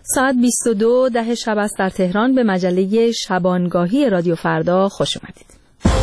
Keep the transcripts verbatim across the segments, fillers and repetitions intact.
ساعت بیست و دو ده شب است در تهران. به مجله شبانگاهی رادیو فردا خوش اومدید.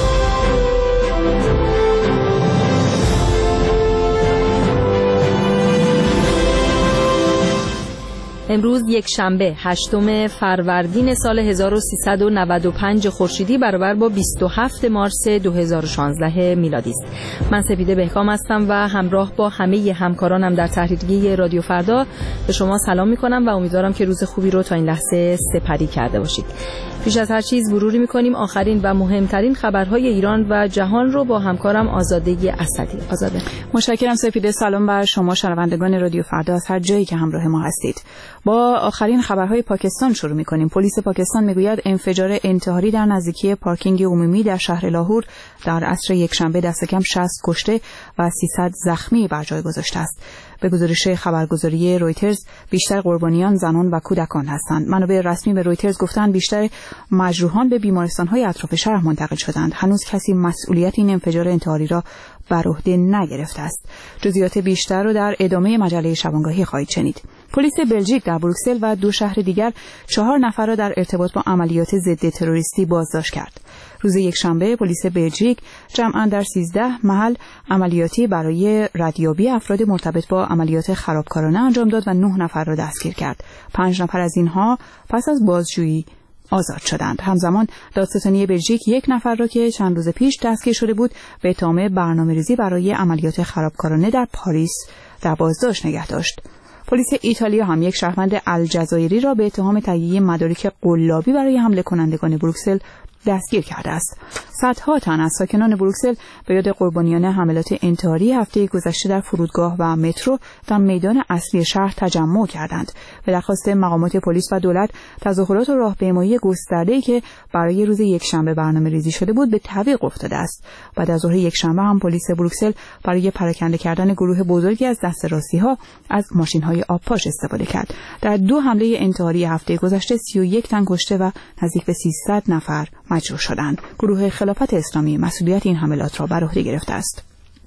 امروز یک شنبه هشتم فروردین سال هزار و سیصد و نود و پنج خورشیدی برابر با بیست و هفتم مارس دو هزار و شانزده میلادی است. من سپیده بهکام هستم و همراه با همه همکارانم در تحریریه رادیو فردا به شما سلام می‌کنم و امیدوارم که روز خوبی رو تا این لحظه سپری کرده باشید. پیش از هر چیز مروری می‌کنیم آخرین و مهمترین خبرهای ایران و جهان رو با همکارم آزاده اسدی. آزاده. متشکرم سپیده. سلام بر شما شنوندگان رادیو فردا از هر جایی که همراه ما هستید. با آخرین خبرهای پاکستان شروع می‌کنیم. پلیس پاکستان میگوید انفجار انتحاری در نزدیکی پارکینگ عمومی در شهر لاهور در عصر یکشنبه دست کم شصت کشته و سیصد زخمی بر جای گذاشته است. به گزارش خبرگزاری رویترز بیشتر قربانیان زنان و کودکان هستند. منابع رسمی به رویترز گفتند بیشتر مجروحان به بیمارستان‌های اطراف شهر منتقل شدند. هنوز کسی مسئولیت این انفجار انتحاری را بر عهده نگرفته است. جزئیات بیشتر رو در ادامه مجله شبانگاهی خواهید شنید. پلیس بلژیک در بروکسل و دو شهر دیگر چهار نفر را در ارتباط با عملیات ضد تروریستی بازداشت کرد. روز یکشنبه پلیس بلژیک جمعاً در سیزده محل عملیاتی برای ردیابی افراد مرتبط با عملیات خرابکارانه انجام داد و نه نفر را دستگیر کرد. پنج نفر از اینها پس از بازجویی آزاد شدند. همزمان دادستانی بلژیک یک نفر را که چند روز پیش دستگیر شده بود به اتهام برنامه‌ریزی برای عملیات خرابکارانه در پاریس در بازداشت نگه داشت. پلیس ایتالیا هم یک شهروند الجزایری را به اتهام تهیه مدارک قلابی برای حمله کنندگان بروکسل دستگیر کرده است. صدها تن از ساکنان بروکسل به یاد قربانیان حملات انتحاری هفته گذشته در فرودگاه و مترو در میدان اصلی شهر تجمع کردند. به درخواست مقامات پلیس و دولت تظاهرات و راهپیمایی گسترده‌ای که برای روز یکشنبه برنامه‌ریزی شده بود به تعویق افتاده است. بعد از ظهر یکشنبه هم پلیس بروکسل برای پراکنده کردن گروه بزرگی از دست راستی‌ها از ماشین‌های آبپاش استفاده کرد. در دو حمله انتحاری هفته گذشته سی و یک تن کشته و نزدیک به سیصد نفر مجروح شدند. گروه خلافت اسلامی مسئولیت این حملات را بر عهده گرفته است.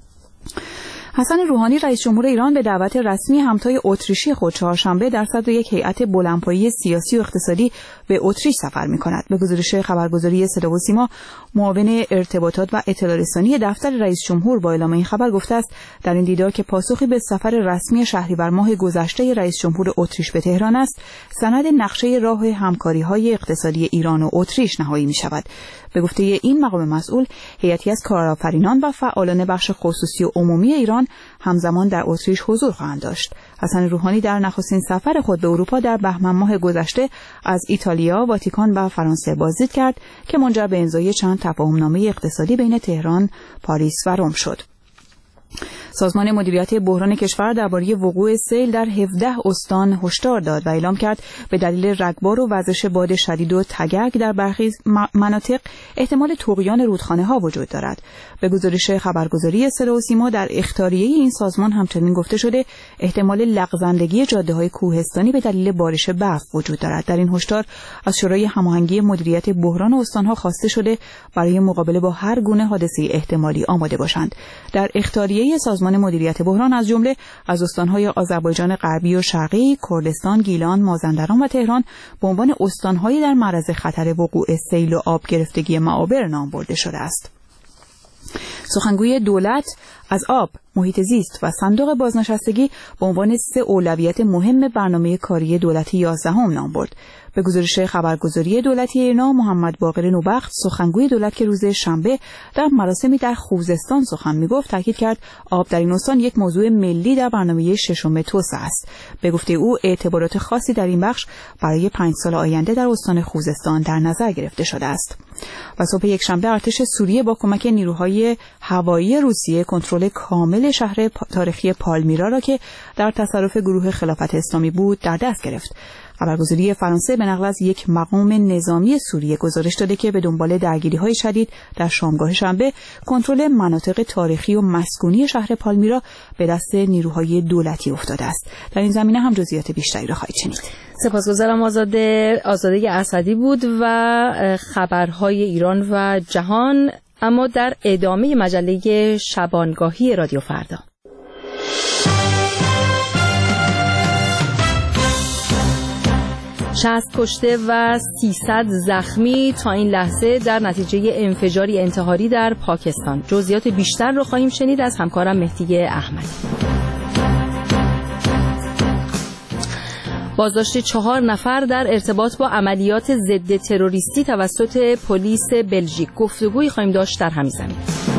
حسن روحانی رئیس جمهور ایران به دعوت رسمی همتای اتریشی خود چهارشنبه در صدر یک هیئت بلندپایه سیاسی و اقتصادی به اتریش سفر می‌کند. به گزارش خبرگزاری صدا و سیما معاون ارتباطات و اطلاع رسانی دفتر رئیس جمهور با اعلام این خبر گفته است در این دیدار که پاسخی به سفر رسمی شهریور ماه گذشته رئیس جمهور اتریش به تهران است، سند نقشه راه همکاری‌های اقتصادی ایران و اتریش نهایی می‌شود. به گفته این مقام مسئول، هیئتی از کارآفرینان و فعالان بخش خصوصی و عمومی ایران همزمان در اتریش حضور خواهند داشت. حسن روحانی در نخستین سفر خود به اروپا در بهمن ماه گذشته از ایتالیا، واتیکان و فرانسه بازدید کرد که منجر به امضای چند تفاهمنامه اقتصادی بین تهران، پاریس و رم شد. سازمان مدیریت بحران کشور درباره وقوع سیل در هفده استان هشدار داد و اعلام کرد به دلیل رگبار و وزش باد شدید و تگرگ در برخی مناطق احتمال طغیان رودخانه‌ها وجود دارد. به گزارش خبرگزاری صدا و سیما در اخطاریه این سازمان همچنین گفته شده احتمال لغزندگی جاده‌های کوهستانی به دلیل بارش برف وجود دارد. در این هشدار از شورای هماهنگی مدیریت بحران استان‌ها خواسته شده برای مقابله با هر گونه حادثه احتمالی آماده باشند. در اخطاریه سازمان مدیریت بحران از جمله از استان‌های آذربایجان غربی و شرقی، کردستان، گیلان، مازندران و تهران به عنوان استان‌های در معرض خطر وقوع سیل و آب گرفتگی معابر نام برده شده است. سخنگوی دولت از آب، محیط زیست و صندوق بازنشستگی به عنوان سه اولویت مهم برنامه کاری دولتی یازدهم نام برد. به گزارش خبرگزاری دولتی ایرنا، محمد باقر نوبخت سخنگوی دولت که روز شنبه در مراسمی در خوزستان سخن میگفت تاکید کرد آب در این استان یک موضوع ملی در برنامه ششم توسعه است. به گفته او اعتبارات خاصی در این بخش برای پنج سال آینده در استان خوزستان در نظر گرفته شده است. و صبح یکشنبه ارتش سوریه با کمک نیروهای هوایی روسیه کنترل کامل شهر تاریخی پالمیرا را که در تصرف گروه خلافت اسلامی بود در دست گرفت. خبرگزاری فرانسه به نقل از یک مقام نظامی سوریه گزارش داده که به دنبال درگیری‌های شدید در شامگاه شنبه کنترل مناطق تاریخی و مسکونی شهر پالمیرا به دست نیروهای دولتی افتاده است. در این زمینه هم جزئیات بیشتری را خواهید شنید. سپاسگزارم. آزاده آزاده اسدی بود و خبرهای ایران و جهان. اما در ادامه مجله شبانگاهی رادیو فردا شصت کشته و سیصد زخمی تا این لحظه در نتیجه انفجاری انتحاری در پاکستان. جزئیات بیشتر رو خواهیم شنید از همکارم مهدی احمدی. بازداشت چهار نفر در ارتباط با عملیات ضد تروریستی توسط پلیس بلژیک. گفتگویی خواهیم داشت در همین زمینه.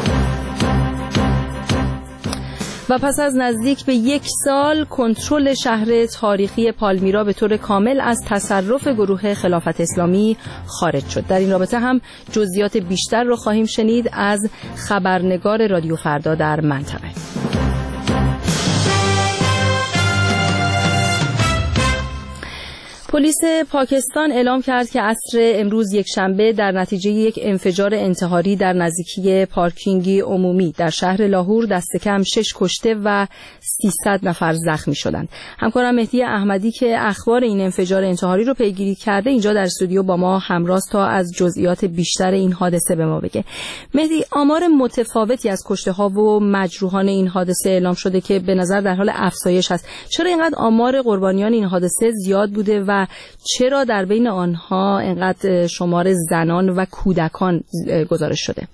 و پس از نزدیک به یک سال کنترل شهر تاریخی پالمیرا به طور کامل از تصرف گروه خلافت اسلامی خارج شد. در این رابطه هم جزئیات بیشتر رو خواهیم شنید از خبرنگار رادیو فردا در منطقه. پلیس پاکستان اعلام کرد که عصر امروز یکشنبه در نتیجه یک انفجار انتحاری در نزدیکی پارکینگی عمومی در شهر لاهور دست کم شش کشته و سیصد نفر زخمی شدند. همکارم مهدی احمدی که اخبار این انفجار انتحاری رو پیگیری کرده اینجا در استودیو با ما همراه تا از جزئیات بیشتر این حادثه به ما بگه. مهدی، آمار متفاوتی از کشته ها و مجروحان این حادثه اعلام شده که به نظر در حال افزایش است. چرا اینقدر آمار قربانیان این حادثه زیاد بوده و چرا در بین آنها اینقدر شمار زنان و کودکان گزارش شده؟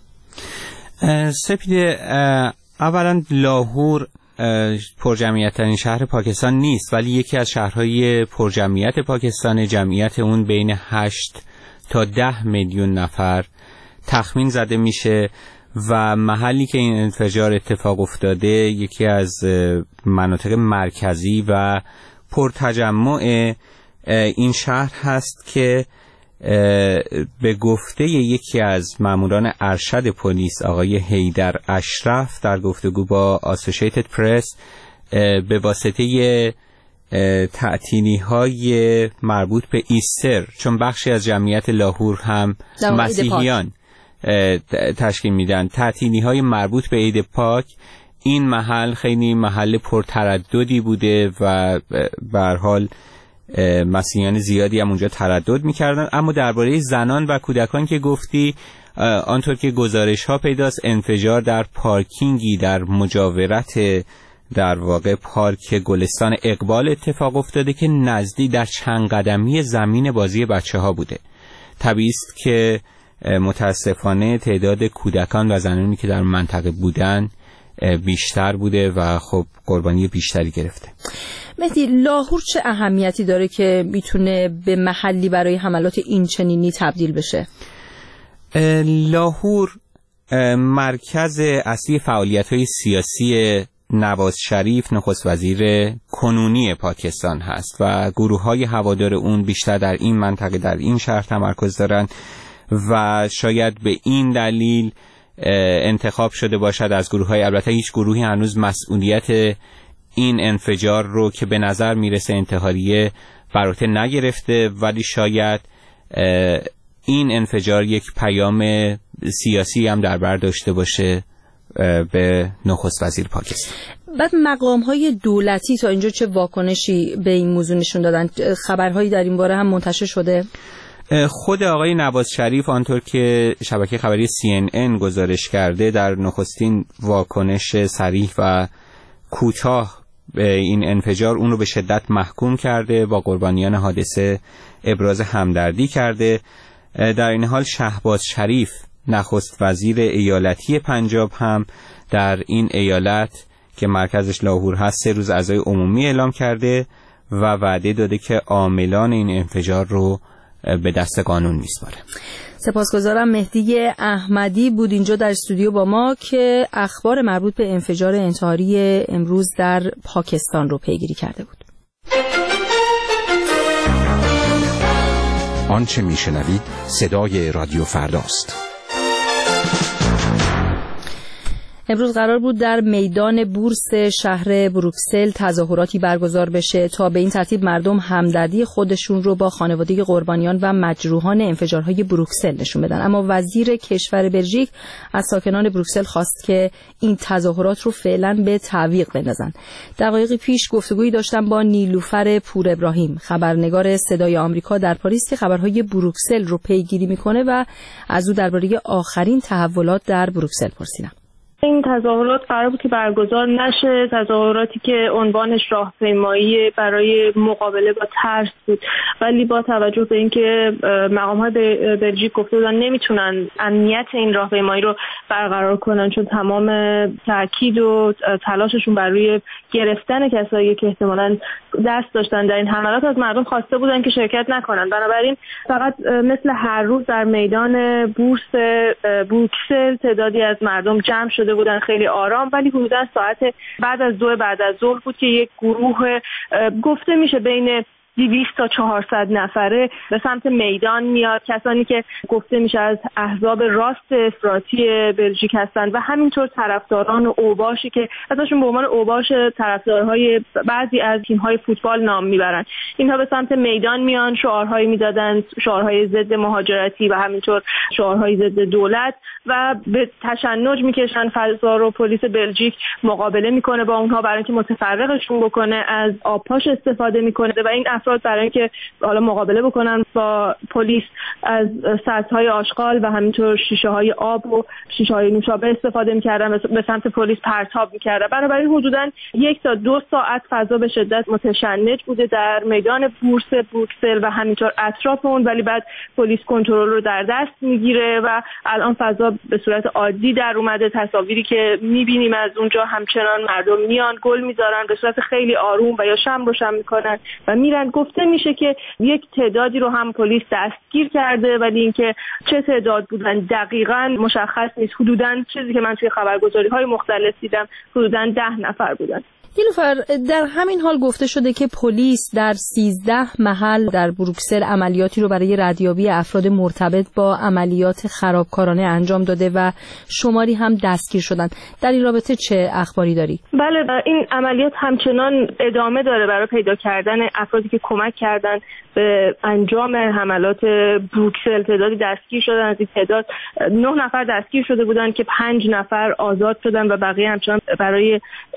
سپیده، اولا لاهور پرجمعیت ترین شهر پاکستان نیست، ولی یکی از شهرهای پرجمعیت پاکستان. جمعیت اون بین هشت تا ده میلیون نفر تخمین زده میشه و محلی که این انفجار اتفاق افتاده یکی از مناطق مرکزی و پرتجمع این شهر هست که به گفته یکی از ماموران ارشد پلیس آقای حیدر اشرف در گفتگو با اسوسییتد پرس به واسطه تعطیلی های مربوط به ایستر، چون بخشی از جمعیت لاهور هم مسیحیان تشکیل میدن، تعطیلی های مربوط به عید پاک، این محل خیلی محل پرترددی بوده و به هر حال مسیحیان زیادی هم اونجا تردد میکردن. اما درباره زنان و کودکان که گفتی، آنطور که گزارش ها پیداست انفجار در پارکینگی در مجاورت در واقع پارک گلستان اقبال اتفاق افتاده که نزدیک در چند قدمی زمین بازی بچه ها بوده. طبیعی است که متاسفانه تعداد کودکان و زنانی که در منطقه بودن بیشتر بوده و خب قربانی بیشتری گرفته. مهدی، لاهور چه اهمیتی داره که میتونه به محلی برای حملات این چنینی تبدیل بشه؟ لاهور مرکز اصلی فعالیت‌های سیاسی نواز شریف نخست وزیر کنونی پاکستان هست و گروه‌های هوادار اون بیشتر در این منطقه در این شهر تمرکز دارن و شاید به این دلیل انتخاب شده باشد از گروه‌های، البته هیچ گروهی هنوز مسئولیت این انفجار رو که به نظر میرسه انتحاریه بر عهده نگرفته، ولی شاید این انفجار یک پیام سیاسی هم در بر داشته باشه به نخست وزیر پاکستان. بعد مقام‌های دولتی تا اینجا چه واکنشی به این موضوع نشون دادن؟ خبرهایی در این باره هم منتشر شده؟ خود آقای نواز شریف آنطور که شبکه خبری سی ان ان گزارش کرده در نخستین واکنش صریح و کوتاه به این انفجار اون رو به شدت محکوم کرده، با قربانیان حادثه ابراز همدردی کرده. در این حال شهباز شریف نخست وزیر ایالتی پنجاب هم در این ایالت که مرکزش لاهور هست سه روز عزای عمومی اعلام کرده و وعده داده که عاملان این انفجار رو به دست قانون میسپاره. سپاسگزارم. مهدی احمدی بود اینجا در استودیو با ما که اخبار مربوط به انفجار انتحاری امروز در پاکستان رو پیگیری کرده بود. آنچه میشنوید صدای رادیو فرداست. امروز قرار بود در میدان بورس شهر بروکسل تظاهراتی برگزار بشه تا به این ترتیب مردم همدردی خودشون رو با خانواده قربانیان و مجروحان انفجارهای بروکسل نشون بدن. اما وزیر کشور بلژیک از ساکنان بروکسل خواست که این تظاهرات رو فعلا به تعویق بندازن. دقایقی پیش گفتگویی داشتم با نیلوفر پور ابراهیم، خبرنگار صدای آمریکا در پاریس که خبرهای بروکسل رو پیگیری میکنه و از او درباره آخرین تحولات در بروکسل پرسیدم. این تظاهرات قرار بود که برگزار نشه، تظاهراتی که عنوانش راهپیمایی برای مقابله با ترس بود، ولی با توجه به اینکه مقام‌های بلژیک گفته بودن نمیتونن امنیت این راهپیمایی رو برقرار کنن چون تمام تاکید و تلاششون برای گرفتن کسایی که احتمالاً دست داشتن در این حملات از مردم خواسته بودن که شرکت نکنن، بنابراین فقط مثل هر روز در میدان بورس بروکسل تعدادی از مردم جمع شده بودن، خیلی آرام، ولی حدودا ساعت بعد از دو بعد از ظهر بود که یک گروه گفته میشه بین دویست تا چهارصد نفره به سمت میدان میاد، کسانی که گفته میشه از احزاب راست افراطی بلژیک هستند و همینطور طرفداران اوباشی که ازشون به عنوان اوباش طرفدارهای بعضی از تیم‌های فوتبال نام میبرن. اینها به سمت میدان میان، شعارهایی میدادن، شعارهای ضد مهاجرتی و همینطور شعارهای ضد دولت و به تشنج میکشن. فضا رو پلیس بلژیک مقابله میکنه با اونها برای اینکه متفرقشون بکنه، از آبپاش استفاده میکنه و این افراد برای اینکه حالا مقابله بکنن با پلیس از سطح‌های آشغال و همینطور شیشه‌های آب و شیشه‌های نوشابه استفاده میکردن، به سمت پلیس پرتاب میکردن. بنابراین حدوداً یک تا دو ساعت فضا به شدت متشنج بوده در میدان بورس بروکسل و همینطور اطراف اون، ولی بعد پلیس کنترل رو در دست میگیره و الان فضا به صورت عادی در اومده. تصاویری که میبینیم از اونجا همچنان مردم میان گل میذارن به صورت خیلی آروم و یا شمع روشن میکنن و میرن. گفته میشه که یک تعدادی رو هم پلیس دستگیر کرده، ولی اینکه چه تعداد بودن دقیقاً مشخص نیست. حدوداً چیزی که من توی خبرگزاری‌های مختلف دیدم حدوداً ده نفر بودن. نیلوفر، در همین حال گفته شده که پلیس در سیزده محل در بروکسل عملیاتی رو برای ردیابی افراد مرتبط با عملیات خرابکارانه انجام داده و شماری هم دستگیر شدن. در این رابطه چه اخباری داری؟ بله، این عملیات همچنان ادامه داره برای پیدا کردن افرادی که کمک کردن به انجام حملات بروکسل. تعدادی دستگیر شدن، از این تعداد نه نفر دستگیر شده بودن که پنج نفر آزاد شدن و بقیه همچنان برای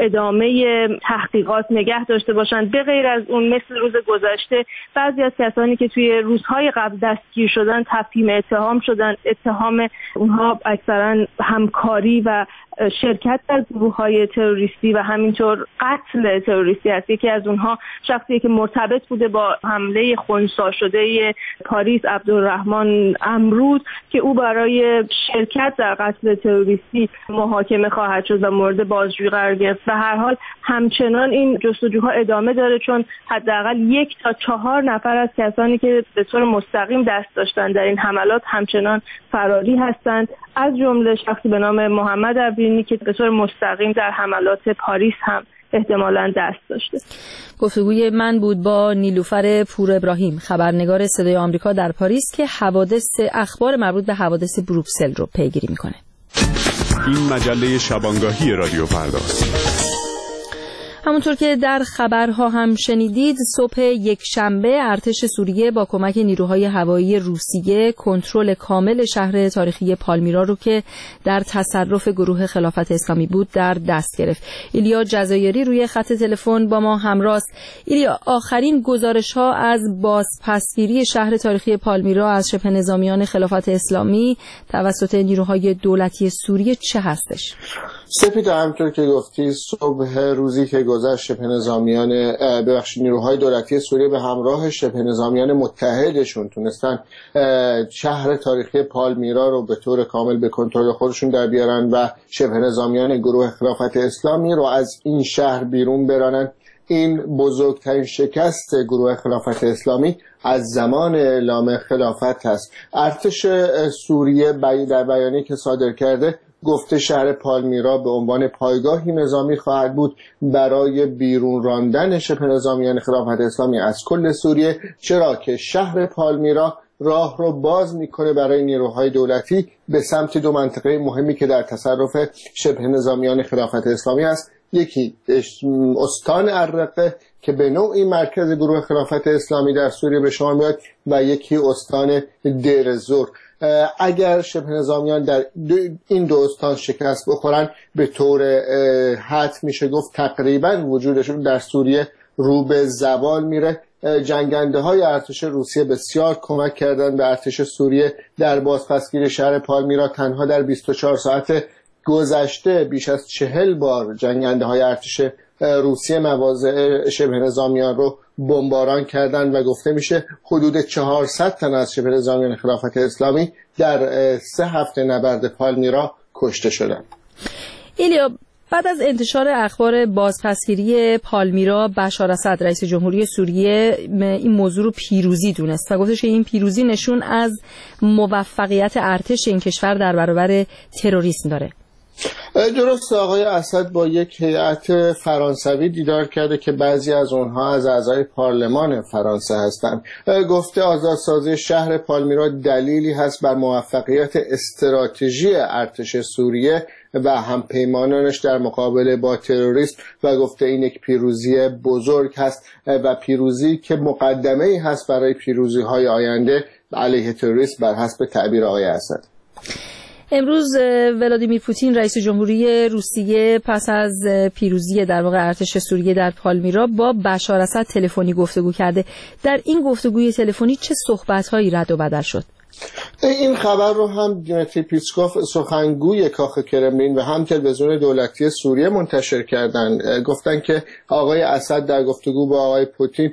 ادامه تحقیقات نگه داشته باشند. به غیر از اون مثل روز گذشته بعضی از کسانی که توی روزهای قبل دستگیر شدن تفهیم اتهام شدن. اتهام اونها اکثرا همکاری و شرکت در گروه‌های تروریستی و همینطور قتل تروریستی است. یکی از اونها شخصی که مرتبط بوده با حمله خنثی شده پاریس، عبدالرحمن امروز، که او برای شرکت در قتل تروریستی محاکمه خواهد شد و مورد بازجویی قرار گرفت. به هر حال همچنان این جستجوها ادامه داره چون حداقل یک تا چهار نفر از کسانی که به طور مستقیم دست داشتن در این حملات همچنان فراری هستند، از جمله شخصی به نام محمد ابرینی که به طور مستقیم در حملات پاریس هم احتمالاً دست داشته. گفتگوی من بود با نیلوفر پور ابراهیم، خبرنگار صدای آمریکا در پاریس که حوادث اخبار مربوط به حوادث بروکسل رو پیگیری میکنه. این مجله شبانگاهی رادیو فرداست. همونطور که در خبرها هم شنیدید، صبح یک شنبه ارتش سوریه با کمک نیروهای هوایی روسیه کنترل کامل شهر تاریخی پالمیرا رو که در تصرف گروه خلافت اسلامی بود در دست گرفت. ایلیا جزایری روی خط تلفن با ما همراه است. ایلیا، آخرین گزارش‌ها از بازپسگیری شهر تاریخی پالمیرا از شبه نظامیان خلافت اسلامی توسط نیروهای دولتی سوریه چه هستش؟ سپید، همونطور که گفتی صبح روزی که گذشت شبه نظامیان ببخشید نیروهای دولتی سوریه به همراه شبه نظامیان متحدشون تونستن شهر تاریخی پالمیرا رو به طور کامل به کنترل خودشون در بیارن و شبه نظامیان گروه خلافت اسلامی رو از این شهر بیرون برانن. این بزرگترین شکست گروه خلافت اسلامی از زمان اعلام خلافت هست. ارتش سوریه در بیانیه‌ای که صادر کرده گفته شهر پالمیرا به عنوان پایگاهی نظامی خواهد بود برای بیرون راندن شبه نظامیان خلافت اسلامی از کل سوریه، چرا که شهر پالمیرا راه رو باز میکنه برای نیروهای دولتی به سمت دو منطقه مهمی که در تصرف شبه نظامیان خلافت اسلامی هست. یکی استان الرقه که به نوعی مرکز گروه خلافت اسلامی در سوریه به شما میاد و یکی استان دیر زور. اگر شبه نظامیان در این دو استان شکست بخورن به طور حتم میشه گفت تقریبا وجودشون در سوریه رو به زوال میره. جنگنده های ارتش روسیه بسیار کمک کردن به ارتش سوریه در بازپسگیری شهر پالمیرا. تنها در بیست و چهار ساعت گذشته بیش از چهل بار جنگنده های ارتش روسیه مواضع شبه نظامیان رو بمباران کردن و گفته میشه حدود چهارصد تن از شبه نظامیان خلافت اسلامی در سه هفته نبرد پالمیرا کشته شدند. ایلیا، بعد از انتشار اخبار بازپسگیری پالمیرا، بشار اسد رئیس جمهوری سوریه این موضوع رو پیروزی دونست و گفتش که این پیروزی نشون از موفقیت ارتش این کشور در برابر تروریسم داره. درست، آقای اسد با یک هیئت فرانسوی دیدار کرده که بعضی از اونها از اعضای پارلمان فرانسه هستند. گفته آزادسازی شهر پالمیرا دلیلی هست بر موفقیت استراتژی ارتش سوریه و همپیمانانش در مقابله با تروریسم و گفته این یک پیروزی بزرگ هست و پیروزی که مقدمه‌ای هست برای پیروزی‌های آینده علیه تروریسم بر حسب تعبیر آقای اسد. امروز ولادیمیر پوتین رئیس جمهوری روسیه پس از پیروزی در واقع ارتش سوریه در پالمیرا با بشار اسد تلفنی گفتگو کرده. در این گفتگوی تلفنی چه صحبت‌هایی رد و بدل شد؟ این خبر رو هم دیمیتری پیسکوف سخنگوی کاخ کرملین و هم تلویزیون دولتی سوریه منتشر کردن. گفتن که آقای اسد در گفتگو با آقای پوتین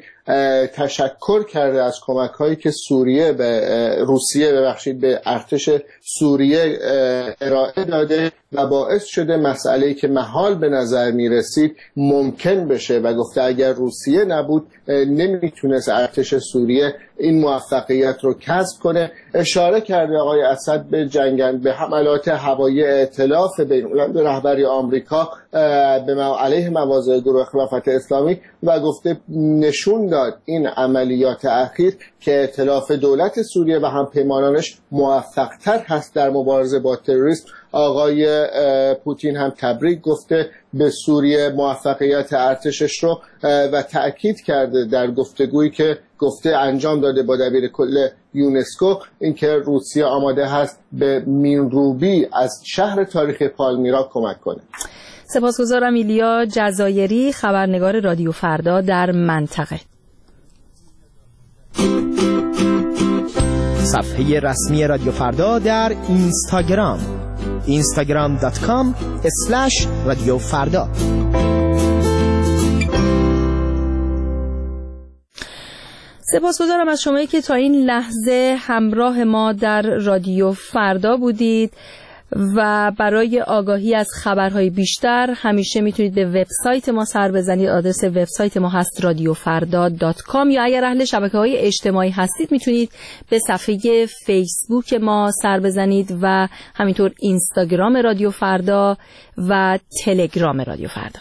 تشکر کرده از کمک‌هایی که سوریه به روسیه ببخشید به ارتش سوریه ارائه داده و باعث شده مسئله‌ای که محال به نظر می‌رسید ممکن بشه و گفته اگر روسیه نبود نمیتونست ارتش سوریه این موفقیت رو کسب کنه. اشاره کرده آقای اسد به جنگند به حملات هوایی ائتلاف بین به رهبری آمریکا به علیه مواضع گروه خلافت اسلامی و گفته نشون داد این عملیات اخیر که ائتلاف دولت سوریه و همپیمانانش موفق‌تر هست در مبارزه با تروریسم. آقای پوتین هم تبریک گفته به سوریه موفقیت ارتشش رو و تأکید کرده در گفتگویی که گفته انجام داده با دبیر کل یونسکو اینکه روسیه آماده هست به مینروبی از شهر تاریخی پالمیرا کمک کنه. سپاسگزارم. ایلیا جزایری، خبرنگار رادیو فردا در منطقه. صفحه رسمی رادیو فردا در اینستاگرام اینستاگرام دات کام اسلش رادیو فردا. سپاسگزارم از شمایی که تا این لحظه همراه ما در رادیو فردا بودید و برای آگاهی از خبرهای بیشتر همیشه میتونید به وبسایت ما سر بزنید. آدرس وبسایت ما هست رادیو فردا دات کام یا اگر اهل شبکه‌های اجتماعی هستید میتونید به صفحه فیسبوک ما سر بزنید و همینطور اینستاگرام رادیو فردا و تلگرام رادیو فردا.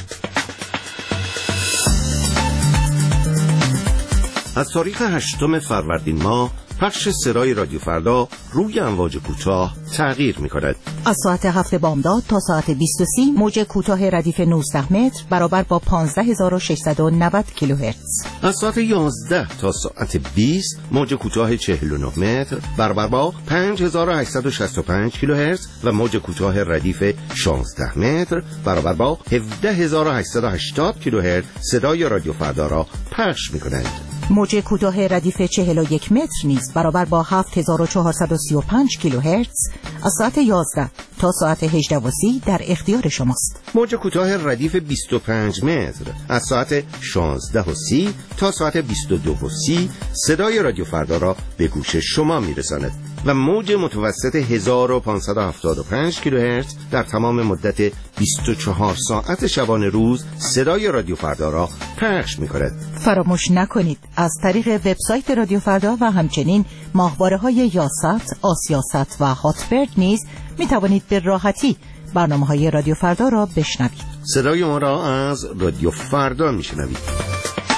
از تاریخ هشتم فروردین ماه پخش سرای رادیو فردا روی امواج کوتاه تغییر می‌کند. از ساعت هفت بامداد تا ساعت بیست و سه موج کوتاه ردیف نوزده متر برابر با پانزده هزار و ششصد و نود کیلوهرتز. از ساعت یازده تا ساعت بیست موج کوتاه چهل و نه متر برابر با پنج هزار و هشتصد و شصت و پنج کیلوهرتز و موج کوتاه ردیف شانزده متر برابر با هفده هزار و هشتصد و هشتاد کیلوهرتز صدای رادیو فردا را پخش می‌کنند. موج کوتاه ردیف چهل و یک متر نیز برابر با هفت هزار و چهارصد و سی و پنج کیلوهرتز از ساعت یازده تا ساعت هجده و سی در اختیار شماست. موج کوتاه ردیف بیست و پنج متر از ساعت شانزده و سی تا ساعت بیست و دو و سی صدای رادیو فردا را به گوش شما میرساند و موج متوسط هزار و پانصد و هفتاد و پنج کیلوهرتز در تمام مدت بیست و چهار ساعت شبانه روز صدای رادیو فردا را پخش می‌کند. فراموش نکنید از طریق وبسایت رادیو فردا و همچنین ماهواره‌های یاست، آسیاست و هاتبرد نیز می‌توانید به راحتی برنامه‌های رادیو فردا را بشنوید. صدای ما را از رادیو فردا می‌شنوید.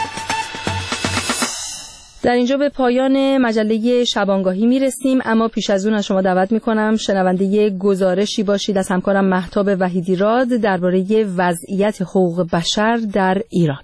در اینجا به پایان مجله شبانگاهی میرسیم، اما پیش از اون از شما دعوت میکنم شنونده گزارشی باشید از همکارم مهتاب وحیدی راد درباره وضعیت حقوق بشر در ایران.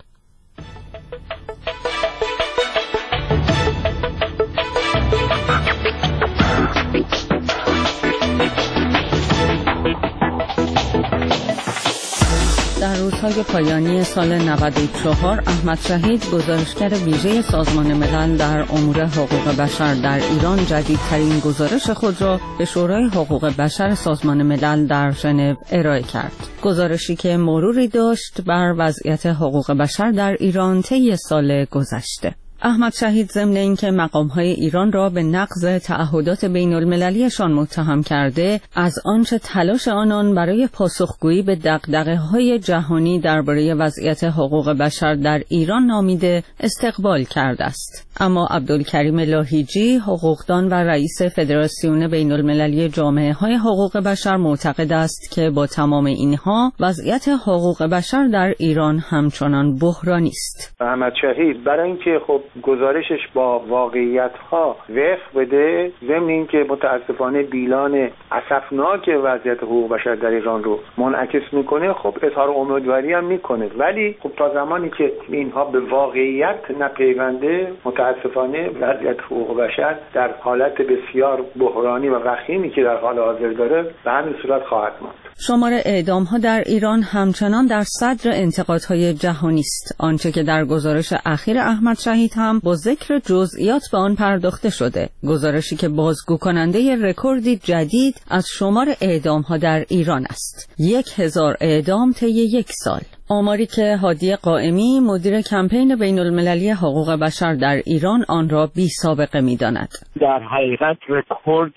در روزهای روزهای پایانی سال نود و چهار احمد شهید گزارشگر ویژه سازمان ملل در امور حقوق بشر در ایران جدیدترین گزارش خود را به شورای حقوق بشر سازمان ملل در ژنو ارائه کرد. گزارشی که مروری داشت بر وضعیت حقوق بشر در ایران طی سال گذشته. احمد شهید ضمن اینکه مقام‌های ایران را به نقض تعهدات بین‌المللیشان متهم کرده، از آنچه تلاش آنان برای پاسخگویی به دغدغه‌های جهانی درباره وضعیت حقوق بشر در ایران نامیده، استقبال کرده است. اما عبدالکریم لاهیجی، حقوقدان و رئیس فدراسیون بین‌المللی جامعه‌های حقوق بشر، معتقد است که با تمام اینها وضعیت حقوق بشر در ایران همچنان بحرانی است. احمد شهید برای اینکه خب گزارشش با واقعیت‌ها وفق بده، ضمن اینکه متاسفانه بیلان اسفناک وضعیت حقوق بشر در ایران رو منعکس میکنه، خب اظهار امیدواری هم میکنه، ولی خب تا زمانی که اینها به واقعیت نپیونده، متاسفانه وضعیت حقوق بشر در حالت بسیار بحرانی و وخیمی که در حال حاضر داره به همین صورت خواهد ماند. شمار اعدام‌ها در ایران همچنان در صدر انتقادهای جهانی است. آنچه که در گزارش اخیر احمد شهید هم با ذکر جزئیات به آن پرداخته شده. گزارشی که بازگو کننده رکوردی جدید از شمار اعدام‌ها در ایران است. یک هزار اعدام طی یک سال. آماری که هادی قائمی، مدیر کمپین بین‌المللی حقوق بشر در ایران، آن را بی سابقه می‌داند. در حقیقت رکورد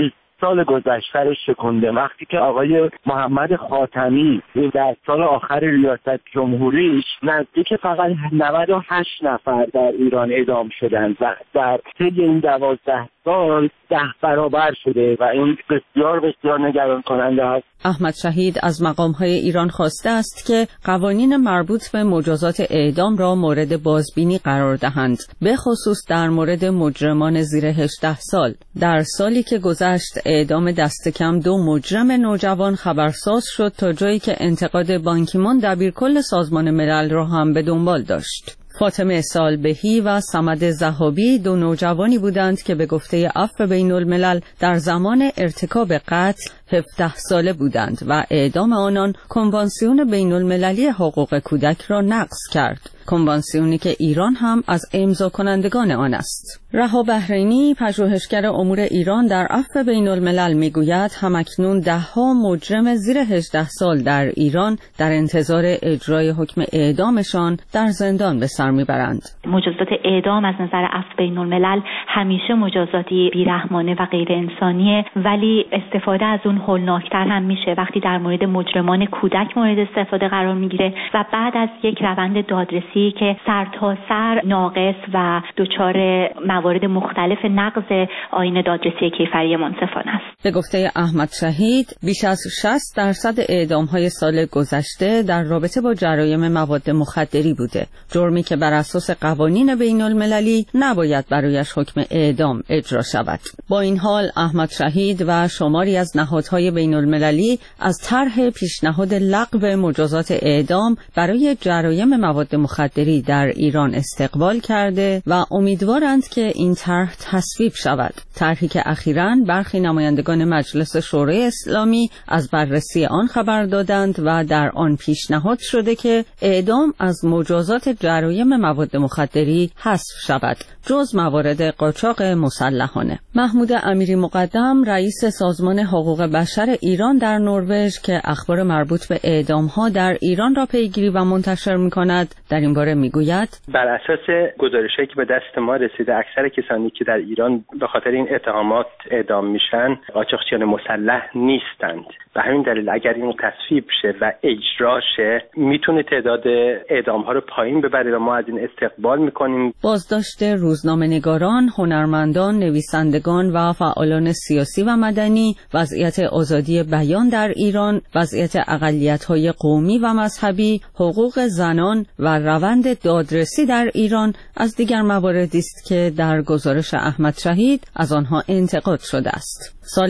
سال گذشته رو شکنده. وقتی که آقای محمد خاتمی در سال آخر ریاست جمهوریش نزدیک فقط نود و هشت نفر در ایران اعدام شدند و در طی این دوازده سال ده برابر شده و این بسیار بسیار نگران کننده است. احمد شهید از مقام‌های ایران خواسته است که قوانین مربوط به مجازات اعدام را مورد بازبینی قرار دهند، به خصوص در مورد مجرمان زیر هجده سال. در سالی که گذشت اعدام دست کم دو مجرم نوجوان خبرساز شد، تا جایی که انتقاد بان کی مون دبیرکل سازمان ملل را هم به دنبال داشت. فاطمه سالبهی و صمد ذهابی دو نوجوانی بودند که به گفته عفو بین الملل در زمان ارتکاب قتل هفده ساله بودند و اعدام آنان کنوانسیون بین المللی حقوق کودک را نقض کرد، کنوانسیونی که ایران هم از امضا کنندگان آن است. رها بحرینی، پژوهشگر امور ایران در عفو بین الملل، میگوید همکنون دهها مجرم زیر هجده سال در ایران در انتظار اجرای حکم اعدامشان در زندان به سر میبرند. مجازات اعدام از نظر عفو بین الملل همیشه مجازاتی بیرحمانه و غیر انسانیه، ولی استفاده از اون هولناکتر هم میشه وقتی در مورد مجرمان کودک مورد استفاده قرار میگیره و بعد از یک روند دادرسی که سر تا سر ناقص و دچار موارد مختلف نقض آیین دادرسی کیفری منصفانه است. به گفته احمد شهید، بیش از شصت درصد اعدام‌های سال گذشته در رابطه با جرایم مواد مخدری بوده، جرمی که بر اساس قوانین بین‌المللی نباید برایش حکم اعدام اجرا شود. با این حال احمد شهید و شماری از نهادهای بین‌المللی از طرح پیشنهاد لغو مجازات اعدام برای جرایم مواد مخدری در ایران استقبال کرده و امیدوارند که این طرح تصویب شود. طرحی که اخیراً برخی نمایندگان مجلس شورای اسلامی از بررسی آن خبر دادند و در آن پیشنهاد شده که اعدام از مجازات جرایم مواد مخدری حذف شود، جز موارد قاچاق مسلحانه. محمود امیری مقدم، رئیس سازمان حقوق بشر ایران در نروژ که اخبار مربوط به اعدام‌ها در ایران را پیگیری و منتشر می‌کند، در این باره می‌گوید: بر اساس گزارش‌هایی که به دست ما رسیده، اکثر کسانی که در ایران به خاطر این اتهامات اعدام میشن قاچاقچیان مسلح نیستند. به همین دلیل اگر این تصویب شه و اجرا شه، میتونه تعداد اعدام‌ها رو پایین ببره و ما از این استقبال می‌کنیم. بازداشت روزنامه‌نگاران، هنرمندان، نویسندگان و فعالان سیاسی و مدنی، وضعیت آزادی بیان در ایران، وضعیت اقلیت‌های قومی و مذهبی، حقوق زنان و روند دادرسی در ایران از دیگر مواردی است که در گزارش احمد شهید از آنها انتقاد شده است. سال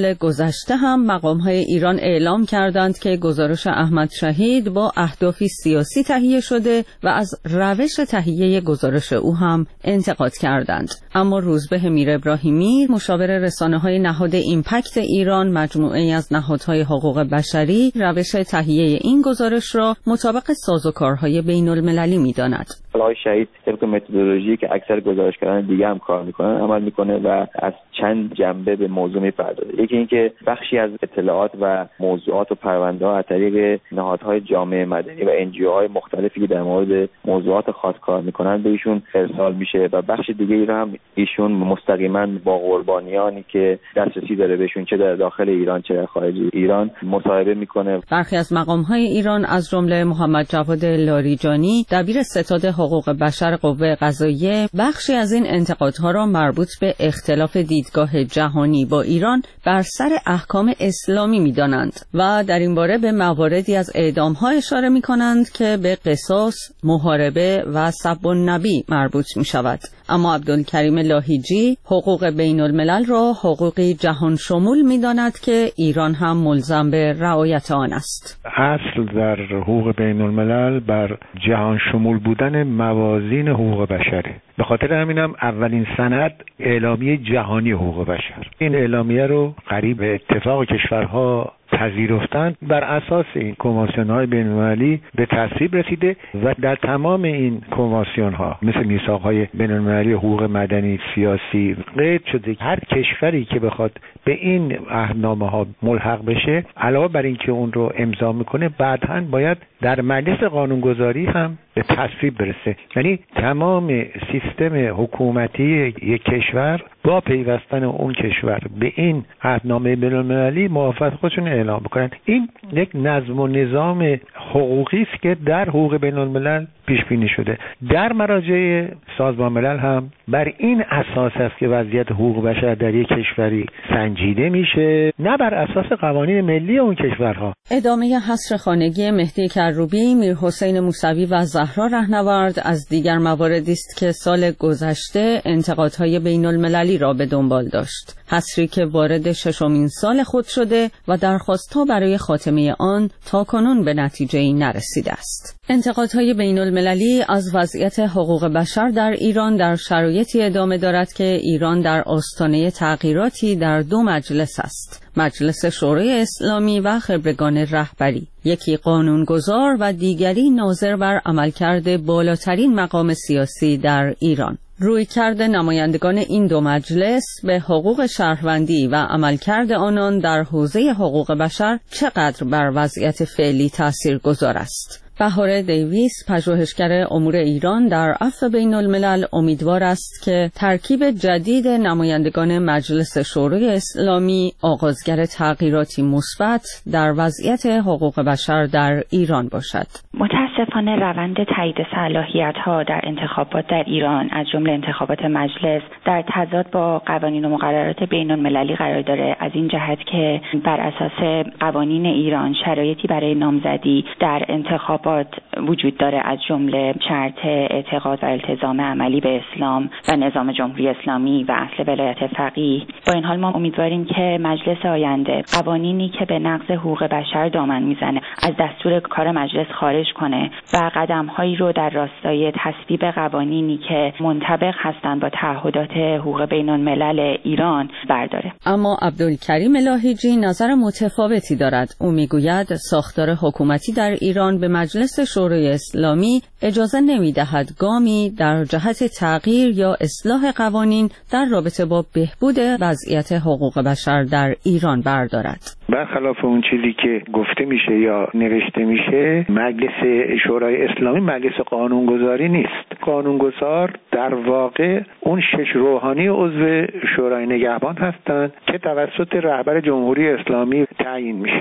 سال گذشته هم مقام‌های ایران اعلام کردند که گزارش احمد شهید با اهدافی سیاسی تهیه شده و از روش تهیه گزارش او هم انتقاد کردند. اما روزبه میر ابراهیمی، مشاور رسانه‌های نهاد ایمپکت ایران، مجموعه‌ای از نهادهای حقوق بشری، روش تهیه این گزارش را مطابق سازوکارهای بین‌المللی می‌داند. آقای شهید طبق متدولوژی که اکثر گزارشگران دیگه هم کار میکنن عمل میکنه و از چند جنبه به موضوع میپردازه. یکی اینکه بخشی از اطلاعات و موضوعات و پرونده‌ها از طریق نهادهای جامعه مدنی و انجیوهای مختلفی که در مورد موضوعات خاص کار میکنن به ایشون ارسال میشه و بخش دیگه ای رو هم ایشون مستقیما با قربانیانی که دسترسی داره بهشون چه در داخل ایران چه در خارج ایران مصاحبه میکنه. برخی از مقام‌های ایران از جمله محمد جواد لاریجانی، دبیر ستاد حقوق بشر قوه قضاییه، بخشی از این انتقادها را مربوط به اختلاف دیدگاه جهانی با ایران بر سر احکام اسلامی می‌دانند و در این باره به مواردی از اعدام‌ها اشاره می‌کنند که به قصاص، محاربه و سب النبی مربوط می‌شود. اما عبدالکریم لاهیجی حقوق بین‌الملل را حقوقی جهان شمول می‌داند که ایران هم ملزم به رعایت آن است. اصل در حقوق بین‌الملل بر جهان شمول بودن موازین حقوق بشره. به خاطر همینم اولین سند اعلامیه جهانی حقوق بشر. این اعلامیه رو قریب به اتفاق کشورها پذیرفتند. بر اساس این کنوانسیون‌های بین‌المللی به تصویب رسیده و در تمام این کنوانسیون‌ها مثل میثاق‌های بین‌المللی حقوق مدنی سیاسی قید شده هر کشوری که بخواد به این عهدنامه‌ها ملحق بشه علاوه بر اینکه اون رو امضا میکنه بعداً باید در مجلس قانونگذاری هم به تصویب برسه. یعنی تمام سیستم حکومتی یک کشور با پیوستن اون کشور به این عهدنامه بین‌المللی موافقت خودشون اعلام بکنن. این یک نظم و نظام حقوقی است که در حقوق بین‌الملل پیش بینی شده. در مراجع سازمان ملل هم بر این اساس است که وضعیت حقوق بشر در یک کشوری سنجیده میشه، نه بر اساس قوانین ملی اون کشورها. ادامه حصر خانگی مهدی کروبی، میرحسین موسوی و زهرا رهنورد از دیگر مواردی است که سال گذشته انتقادهای بین‌المللی را به دنبال داشت. حصری که وارد ششمین سال خود شده و درخواست‌ها برای خاتمه آن تاکنون به نتیجه‌ای نرسیده است. انتقادهای بین‌المللی از وضعیت حقوق بشر در ایران در شرایطی ادامه دارد که ایران در آستانه تغییراتی در دو مجلس است: مجلس شورای اسلامی و خبرگان رهبری، یکی قانونگذار و دیگری ناظر بر عملکرد بالاترین مقام سیاسی در ایران. رویکرد نمایندگان این دو مجلس به حقوق شهروندی و عملکرد آنان در حوزه حقوق بشر چقدر بر وضعیت فعلی تاثیرگذار است؟ بهاره دیویس، پژوهشگر امور ایران در عفو بین الملل، امیدوار است که ترکیب جدید نمایندگان مجلس شورای اسلامی آغازگر تغییراتی مثبت در وضعیت حقوق بشر در ایران باشد. متاسفانه روند تایید صلاحیت‌ها در انتخابات در ایران از جمله انتخابات مجلس در تضاد با قوانین و مقررات بین‌المللی قرار داره، از این جهت که بر اساس قوانین ایران شرایطی برای نامزدی در انتخابات وجود داره، از جمله شرط اعتقاد و التزام عملی به اسلام و نظام جمهوری اسلامی و اصل ولایت فقیه. با این حال ما امیدواریم که مجلس آینده قوانینی که به نقض حقوق بشر دامن میزنه از دستور کار مجلس خارج کنه و قدم‌هایی رو در راستای تصویب قوانینی که منطبق هستند با تعهدات حقوق بین‌الملل ایران برداره. اما عبدالکریم لاهیجی نظر متفاوتی دارد. او میگوید ساختار حکومتی در ایران به مجلس شورای اسلامی اجازه نمی‌دهد گامی در جهت تغییر یا اصلاح قوانین در رابطه با بهبود وضعیت حقوق بشر در ایران بردارد. برخلاف اون چیزی که گفته میشه یا نوشته میشه، مجلس شورای اسلامی مجلس قانونگذاری نیست. قانونگذار در واقع اون شش روحانی عضو شورای نگهبان هستند که توسط رهبر جمهوری اسلامی تعیین میشند.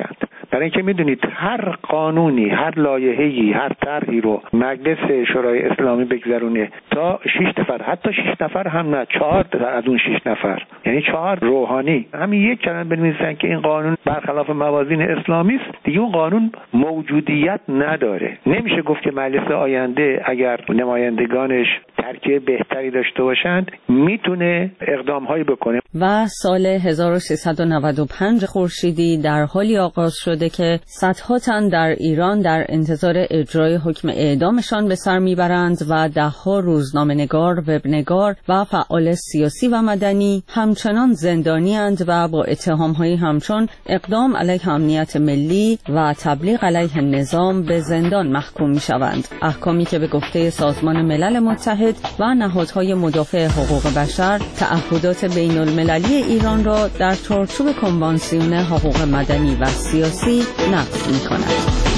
برای اینکه میدونید هر قانونی، هر لایحه‌ای، هر طرحی رو مجلس شورای اسلامی بگذرونه تا شش نفر، حتی شش نفر هم نه، چهار از اون شش نفر، یعنی چهار روحانی همین یک کلمه بنویسن که این قانون برخلاف موازین اسلامی است، دیگه اون قانون موجودیت نداره. نمیشه گفت که مجلس آینده اگر نمایندگانش ترکیب بهتری داشته باشند میتونه اقدام‌هایی بکنه. و سال هزار و سیصد و نود و پنج خورشیدی در حالی آغاز شده که صدها تن در ایران در انتظار اجرای حکم اعدامشان به سر میبرند و دهها روزنامه‌نگار، وبنگار و فعال سیاسی و مدنی همچنان زندانی اند و با اتهام‌هایی همچون اقدام علیه امنیت ملی و تبلیغ علیه نظام به زندان محکوم می‌شوند. احکامی که به گفته سازمان ملل متحد و نهادهای مدافع حقوق بشر تعهدات بین المللی ایران را در چارچوب کنوانسیون حقوق مدنی و سیاسی نقض می‌کند.